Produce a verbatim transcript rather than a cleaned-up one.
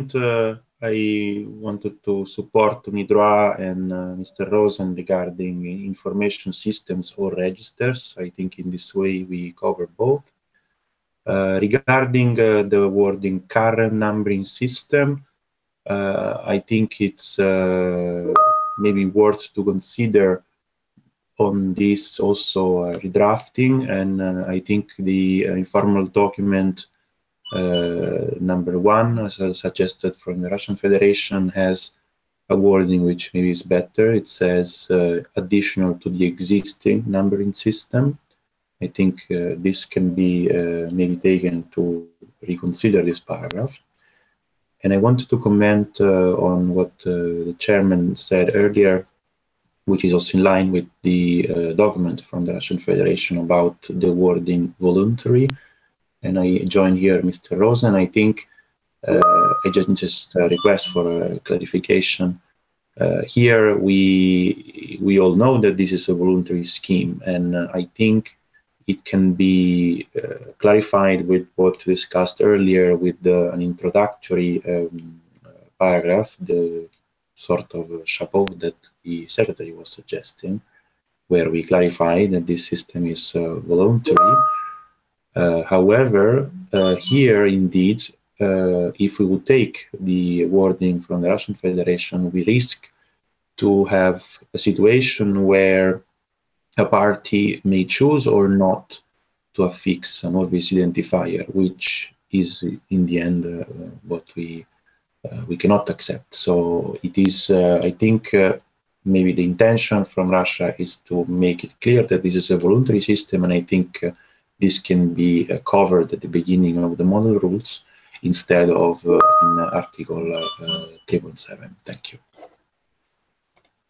point, uh, I wanted to support Midroa and uh, Mister Rosen regarding information systems or registers. I think in this way we cover both. Uh, regarding uh, the wording current numbering system, uh, I think it's uh, maybe worth to consider on this also uh, redrafting, and uh, I think the uh, informal document uh, number one, as uh, suggested from the Russian Federation, has a wording which maybe is better. It says uh, additional to the existing numbering system. I think uh, this can be uh, maybe taken to reconsider this paragraph. And I wanted to comment uh, on what uh, the chairman said earlier, which is also in line with the uh, document from the Russian Federation about the wording voluntary. And I join here Mister Rosen. I think uh, I just just a request for a clarification. Uh, here we we all know that this is a voluntary scheme, and uh, I think it can be uh, clarified with what discussed earlier with the, an introductory um, paragraph, the sort of chapeau that the secretary was suggesting, where we clarify that this system is uh, voluntary. Uh, however, uh, here indeed, uh, if we would take the wording from the Russian Federation, we risk to have a situation where a party may choose or not to affix an Orbis identifier, which is in the end uh, what we uh, we cannot accept. So it is, uh, I think, uh, maybe the intention from Russia is to make it clear that this is a voluntary system, and I think uh, this can be uh, covered at the beginning of the model rules instead of uh, in Article uh, three point seven. Thank you.